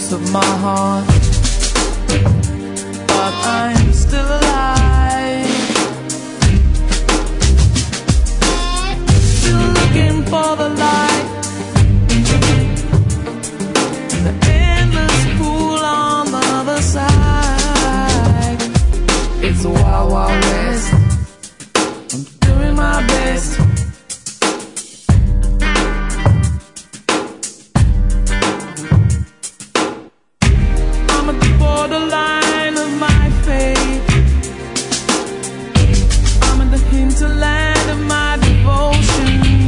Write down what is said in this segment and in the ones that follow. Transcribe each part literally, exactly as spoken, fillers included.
place of my heart, but I'm still alive, still looking for the light, the endless pool on the other side. It's a wild, wild west. I'm doing my best. I'm at the borderline of my fate. I'm at the hinterland of my devotion.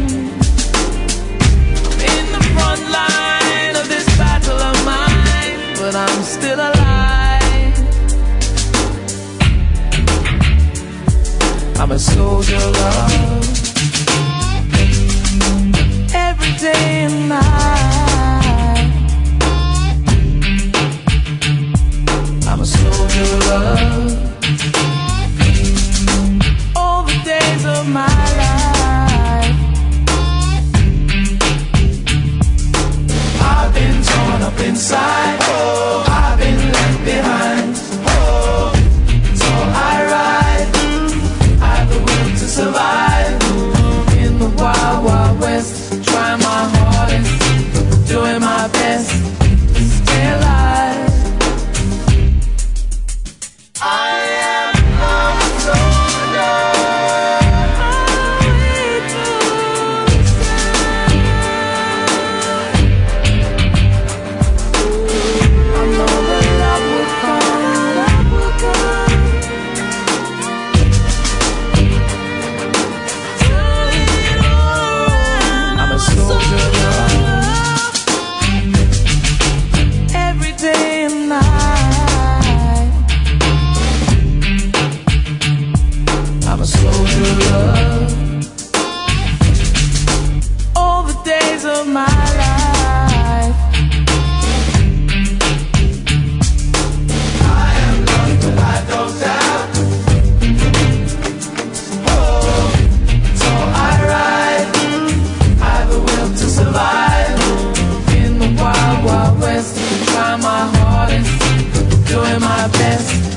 I'm in the front line of this battle of mine, but I'm still alive. I'm a soldier of love, every day and night. I'm a soldier of love, all the days of my life. I've been torn up inside, oh, I've been left behind, oh, so I ride, I've the will to survive in the wild, wild west. Trying my hardest, doing my best to stay alive. I am not a soldier. I know that love will come, love will come. I'm a soldier of love, every day and night. I'm a soldier of love, all the days of my life. I am loved but I don't doubt, oh, so I ride, I've the will to survive in the wild, wild west. Try my hardest, doing my best.